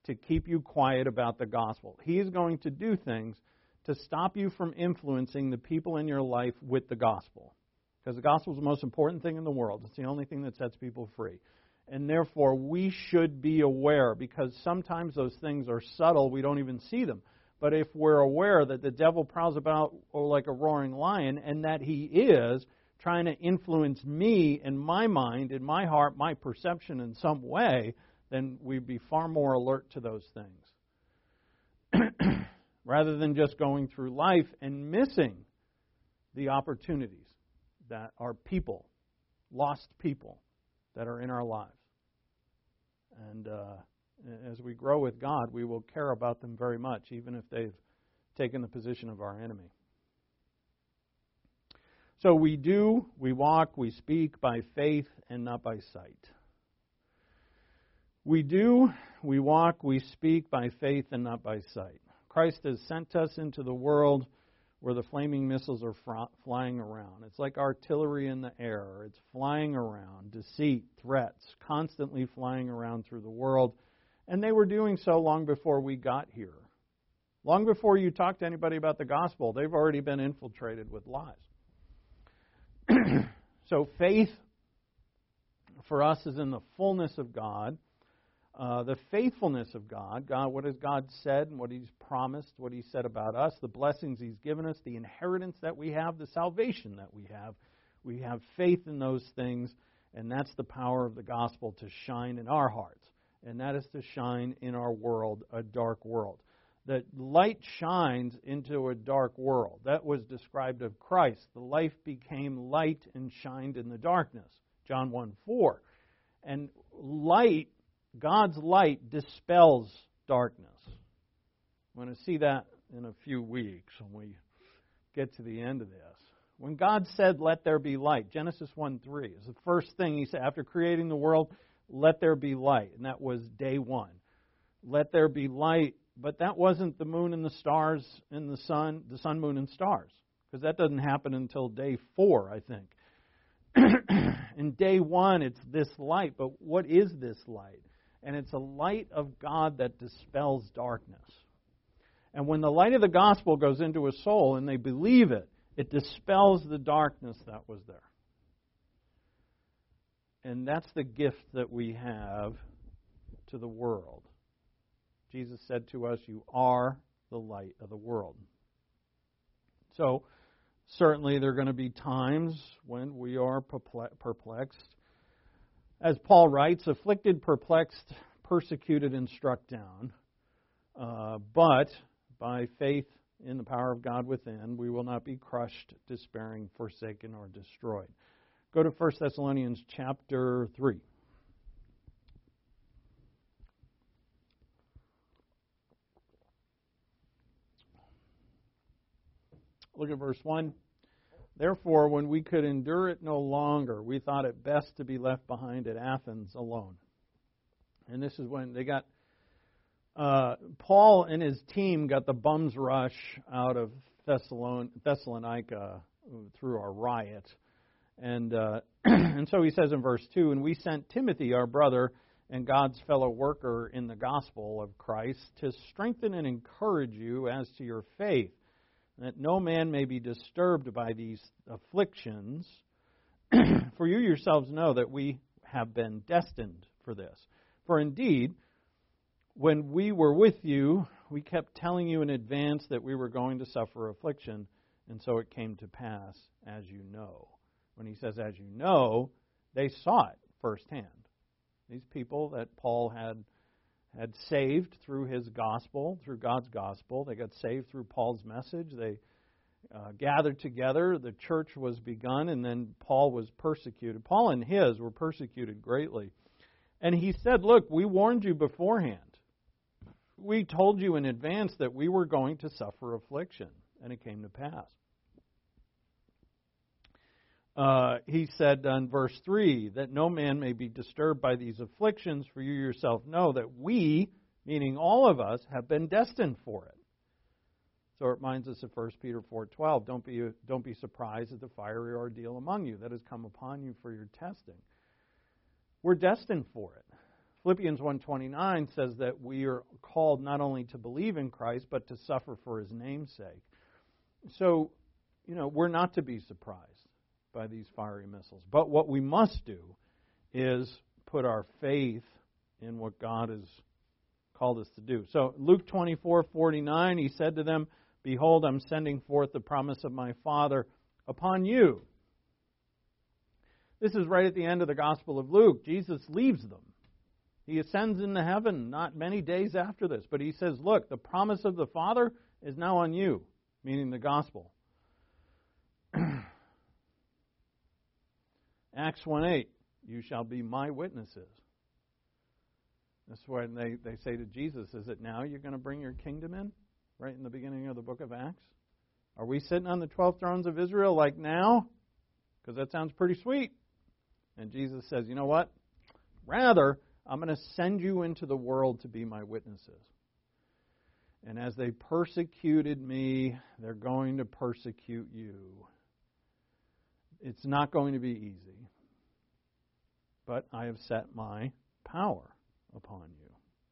to keep you quiet about the gospel. He is going to do things to stop you from influencing the people in your life with the gospel. Because the gospel is the most important thing in the world. It's the only thing that sets people free. And therefore, we should be aware, because sometimes those things are subtle, we don't even see them. But if we're aware that the devil prowls about like a roaring lion, and that he is trying to influence me in my mind, in my heart, my perception in some way, then we'd be far more alert to those things. Rather than just going through life and missing the opportunities that are people, lost people, that are in our lives. And uh, as we grow with God, we will care about them very much, even if they've taken the position of our enemy. So we do, we walk, we speak by faith and not by sight. We do, we walk, we speak by faith and not by sight. Christ has sent us into the world where the flaming missiles are fr- flying around. It's like artillery in the air. It's flying around, deceit, threats, constantly flying around through the world. And they were doing so long before we got here. Long before you talk to anybody about the gospel, they've already been infiltrated with lies. So faith for us is in the fullness of God. Uh, the faithfulness of God, God, what has God said and what He's promised, what He said about us, the blessings He's given us, the inheritance that we have, the salvation that we have. We have faith in those things, and that's the power of the gospel to shine in our hearts. And that is to shine in our world, a dark world. The light shines into a dark world. That was described of Christ. The life became light and shined in the darkness. John one four. And light, God's light dispels darkness. We're going to see that in a few weeks when we get to the end of this. When God said, let there be light, Genesis one three is the first thing He said. After creating the world, let there be light. And that was day one. Let there be light. But that wasn't the moon and the stars and the sun, the sun, moon, and stars. Because that doesn't happen until day four, I think. In day one, it's this light. But what is this light? And it's a light of God that dispels darkness. And when the light of the gospel goes into a soul and they believe it, it dispels the darkness that was there. And that's the gift that we have to the world. Jesus said to us, you are the light of the world. So, certainly there are going to be times when we are perplexed. As Paul writes, afflicted, perplexed, persecuted, and struck down. Uh, but by faith in the power of God within, we will not be crushed, despairing, forsaken, or destroyed. Go to First Thessalonians chapter three. Look at verse one. Therefore, when we could endure it no longer, we thought it best to be left behind at Athens alone. And this is when they got, uh, Paul and his team got the bum's rush out of Thessalon- Thessalonica through our riot. And, uh, and so he says in verse two, and we sent Timothy, our brother, and God's fellow worker in the gospel of Christ, to strengthen and encourage you as to your faith, that no man may be disturbed by these afflictions. For you yourselves know that we have been destined for this. For indeed, when we were with you, we kept telling you in advance that we were going to suffer affliction, and so it came to pass, as you know. When he says, as you know, they saw it firsthand. These people that Paul had had saved through his gospel, through God's gospel. They got saved through Paul's message. They uh, gathered together. The church was begun, and then Paul was persecuted. Paul and his were persecuted greatly. And he said, look, we warned you beforehand. We told you in advance that we were going to suffer affliction, and it came to pass. Uh, he said in verse three, that no man may be disturbed by these afflictions, for you yourself know that we, meaning all of us, have been destined for it. So it reminds us of First Peter four twelve, don't be, don't be surprised at the fiery ordeal among you that has come upon you for your testing. We're destined for it. Philippians one twenty-nine says that we are called not only to believe in Christ, but to suffer for His name's sake. So, you know, we're not to be surprised by these fiery missiles. But what we must do is put our faith in what God has called us to do. So Luke twenty-four forty-nine, He said to them, "Behold, I'm sending forth the promise of my Father upon you." This is right at the end of the Gospel of Luke. Jesus leaves them. He ascends into heaven not many days after this. But He says, look, the promise of the Father is now on you, meaning the Gospel. Acts one eight, you shall be my witnesses. That's when they, they say to Jesus, is it now you're going to bring your kingdom in? Right in the beginning of the book of Acts. Are we sitting on the twelve thrones of Israel like now? Because that sounds pretty sweet. And Jesus says, you know what? Rather, I'm going to send you into the world to be my witnesses. And as they persecuted me, they're going to persecute you. It's not going to be easy. But I have set my power upon you.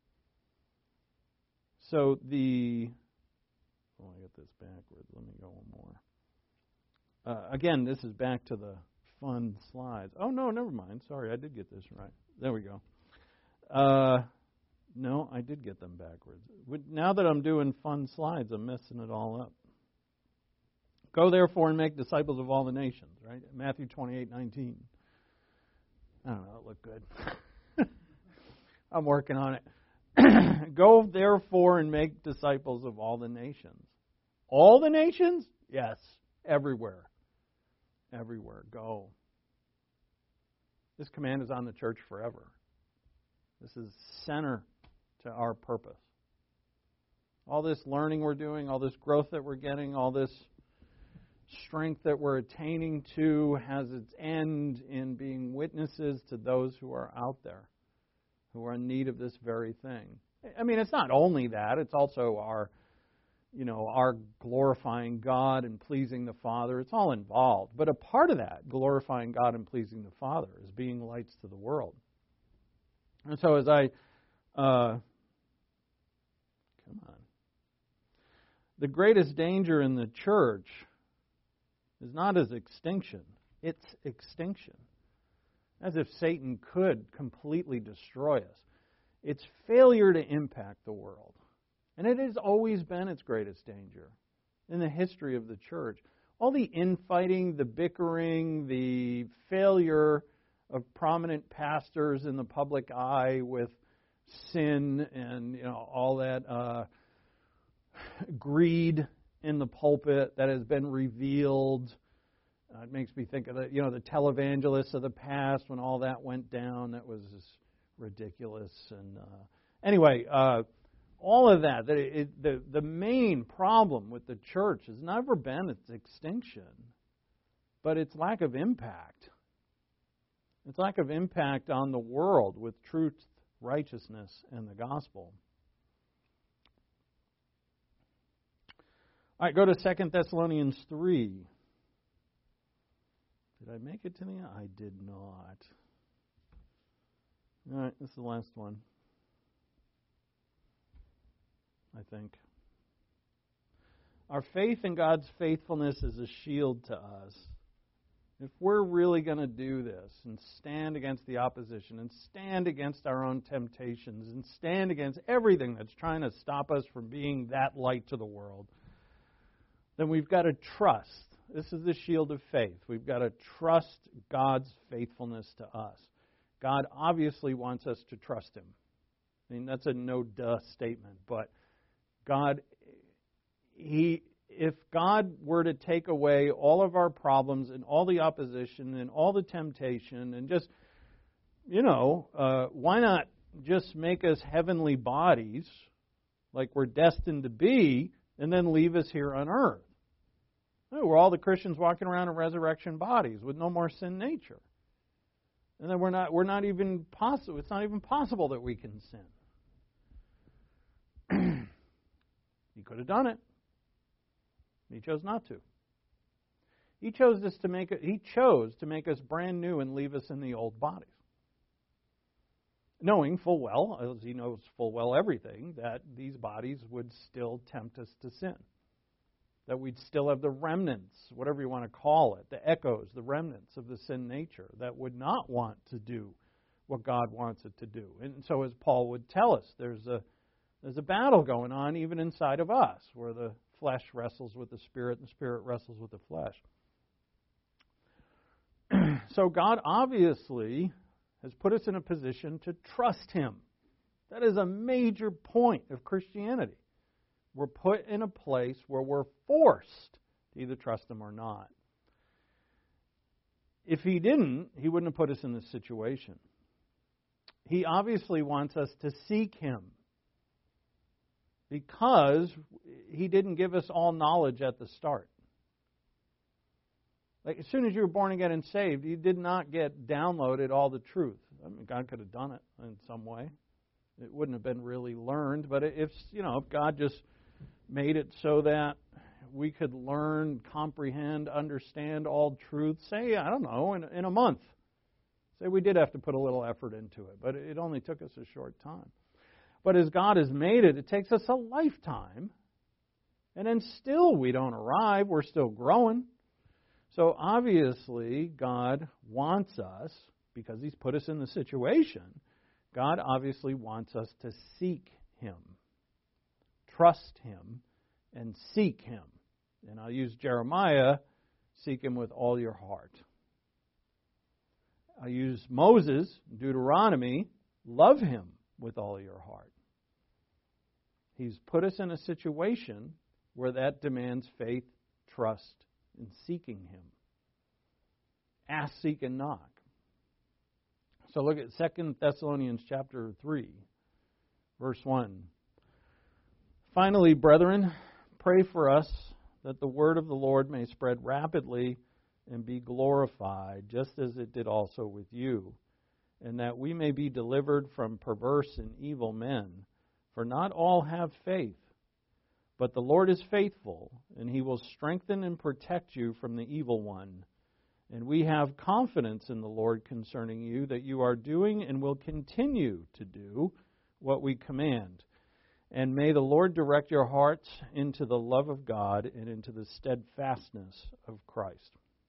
So the... Oh, I got this backwards. Let me go one more. Uh, again, this is back to the fun slides. Oh, no, never mind. Sorry, I did get this right. There we go. Uh, no, I did get them backwards. Now that I'm doing fun slides, I'm messing it all up. Go therefore and make disciples of all the nations, right? Matthew twenty-eight nineteen. I don't know, it looked good. I'm working on it. Go therefore and make disciples of all the nations. All the nations? Yes, everywhere. Everywhere. Go. This command is on the church forever. This is center to our purpose. All this learning we're doing, all this growth that we're getting, all this strength that we're attaining to has its end in being witnesses to those who are out there, who are in need of this very thing. I mean, it's not only that, it's also our, you know, our glorifying God and pleasing the Father. It's all involved. But a part of that, glorifying God and pleasing the Father, is being lights to the world. And so as I, uh, come on, the greatest danger in the church is not as extinction, it's extinction. As if Satan could completely destroy us. It's failure to impact the world. And it has always been its greatest danger in the history of the church. All the infighting, the bickering, the failure of prominent pastors in the public eye with sin and, you know, all that uh, greed in the pulpit that has been revealed. Uh, it makes me think of the, you know, the televangelists of the past when all that went down. That was just ridiculous. And uh, anyway, uh, all of that. that it, the the main problem with the church has never been its extinction, but its lack of impact. Its lack of impact on the world with truth, righteousness, and the gospel. All right, go to Second Thessalonians three. Did I make it to the end? I did not. All right, this is the last one, I think. Our faith in God's faithfulness is a shield to us. If we're really going to do this and stand against the opposition and stand against our own temptations and stand against everything that's trying to stop us from being that light to the world, then we've got to trust. This is the shield of faith. We've got to trust God's faithfulness to us. God obviously wants us to trust Him. I mean, that's a no-duh statement, but God, He, if God were to take away all of our problems and all the opposition and all the temptation and just, you know, uh, why not just make us heavenly bodies like we're destined to be and then leave us here on earth? We're all the Christians walking around in resurrection bodies with no more sin nature. And then we're not we're not even possible it's not even possible that we can sin. He could have done it. He chose not to. He chose us to make it he chose to make us brand new and leave us in the old bodies. knowing full well, as he knows full well everything, that these bodies would still tempt us to sin. That we'd still have the remnants, whatever you want to call it, the echoes, the remnants of the sin nature that would not want to do what God wants it to do. And so as Paul would tell us, there's a there's a battle going on even inside of us, where the flesh wrestles with the spirit and the spirit wrestles with the flesh. So God obviously has put us in a position to trust Him. That is a major point of Christianity. We're put in a place where we're forced to either trust Him or not. If He didn't, He wouldn't have put us in this situation. He obviously wants us to seek Him, because He didn't give us all knowledge at the start. Like, as soon as you were born again and saved, you did not get downloaded all the truth. I mean, God could have done it in some way. It wouldn't have been really learned, but if, you know, if God just made it so that we could learn, comprehend, understand all truth, say, I don't know, in, in a month. Say we did have to put a little effort into it, but it only took us a short time. But as God has made it, it takes us a lifetime, and then still we don't arrive. We're still growing. So obviously, God wants us, because He's put us in the situation, God obviously wants us to seek Him, trust Him, and seek Him. And I'll use Jeremiah, seek Him with all your heart. I'll use Moses, Deuteronomy, love Him with all your heart. He's put us in a situation where that demands faith, trust, in seeking Him. Ask, seek, and knock. So look at Second Thessalonians chapter three, verse one. Finally, brethren, pray for us that the word of the Lord may spread rapidly and be glorified, just as it did also with you, and that we may be delivered from perverse and evil men. For not all have faith. But the Lord is faithful, and He will strengthen and protect you from the evil one. And we have confidence in the Lord concerning you, that you are doing and will continue to do what we command. And may the Lord direct your hearts into the love of God and into the steadfastness of Christ.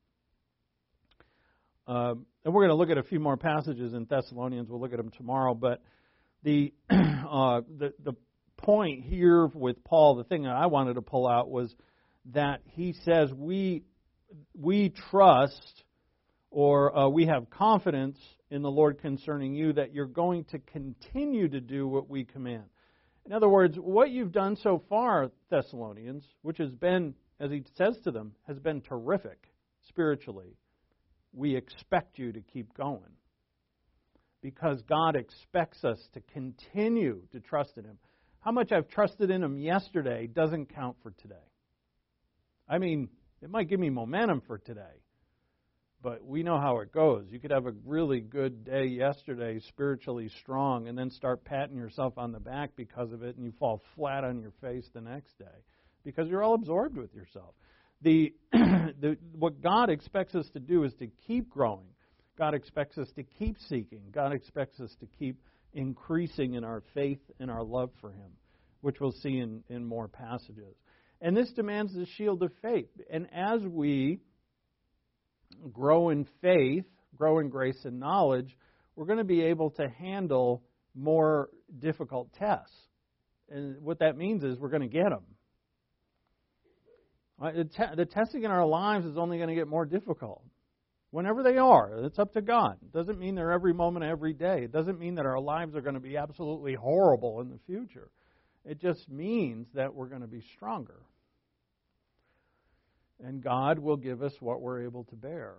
Uh, and we're going to look at a few more passages in Thessalonians. We'll look at them tomorrow. But the uh, the the point here with Paul, the thing that I wanted to pull out was that he says we we trust or uh, we have confidence in the Lord concerning you that you're going to continue to do what we command. In other words, what you've done so far, Thessalonians, which has been, as he says to them, has been terrific spiritually. We expect you to keep going, because God expects us to continue to trust in Him. How much I've trusted in Him yesterday doesn't count for today. I mean, it might give me momentum for today, but we know how it goes. You could have a really good day yesterday, spiritually strong, and then start patting yourself on the back because of it, and you fall flat on your face the next day because you're all absorbed with yourself. The, the what God expects us to do is to keep growing. God expects us to keep seeking. God expects us to keep increasing in our faith and our love for Him, which we'll see in, in more passages. And this demands the shield of faith. And as we grow in faith, grow in grace and knowledge, we're going to be able to handle more difficult tests. And what that means is we're going to get them. The, te- the testing in our lives is only going to get more difficult. Whenever they are, it's up to God. It doesn't mean they're every moment, every day. It doesn't mean that our lives are going to be absolutely horrible in the future. It just means that we're going to be stronger. And God will give us what we're able to bear.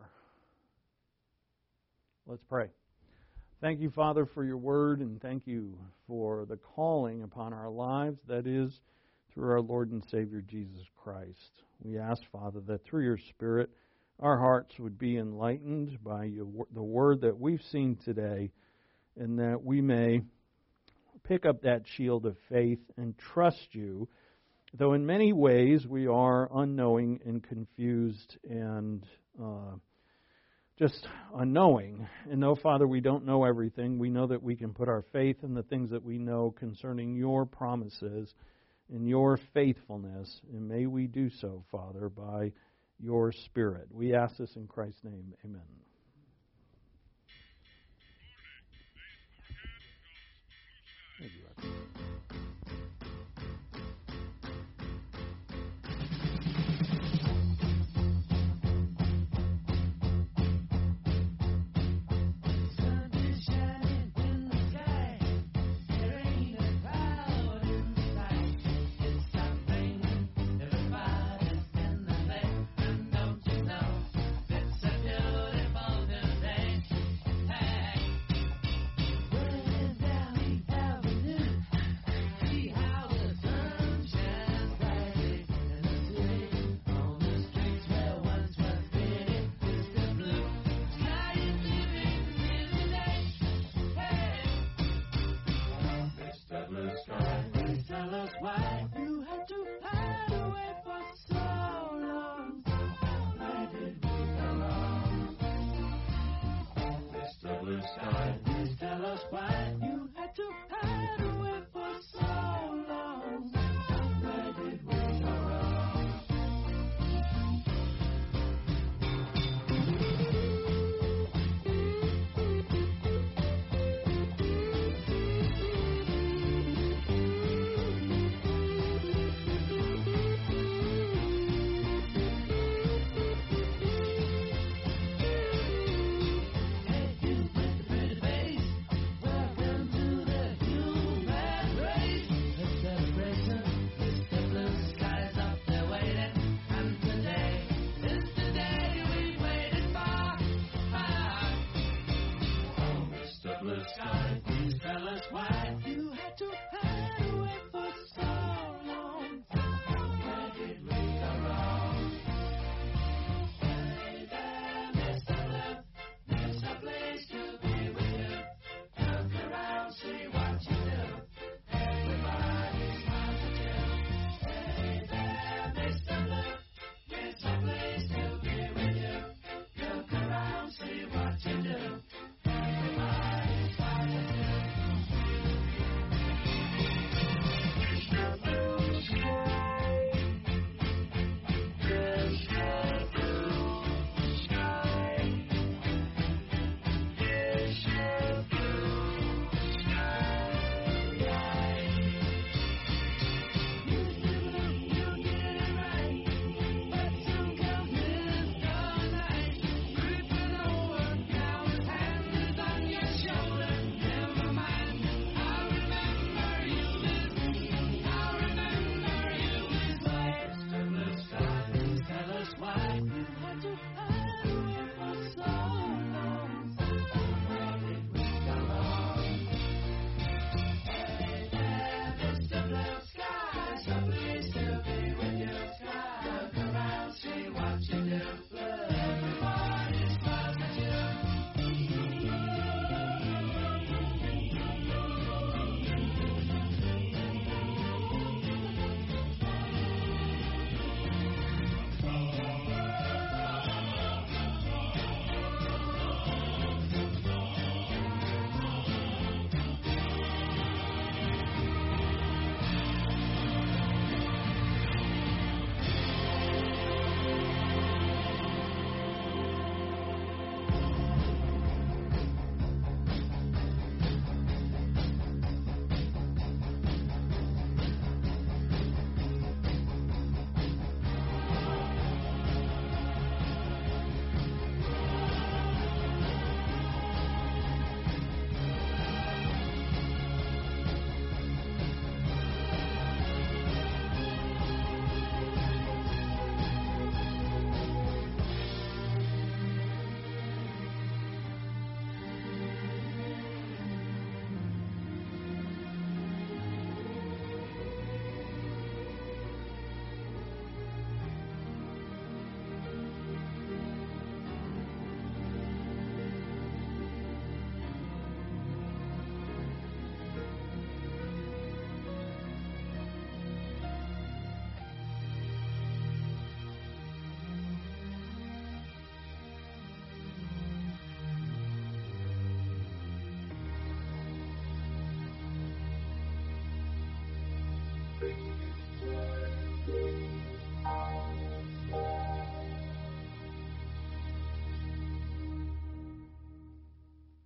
Let's pray. Thank you, Father, for your word, and thank you for the calling upon our lives that is through our Lord and Savior Jesus Christ. We ask, Father, that through your Spirit, our hearts would be enlightened by your, the word that we've seen today, and that we may pick up that shield of faith and trust you, though in many ways we are unknowing and confused and uh, just unknowing. And though, Father, we don't know everything, we know that we can put our faith in the things that we know concerning your promises and your faithfulness. And may we do so, Father, by your Spirit. We ask this in Christ's name. Amen. Thank you, Rex. Thank you.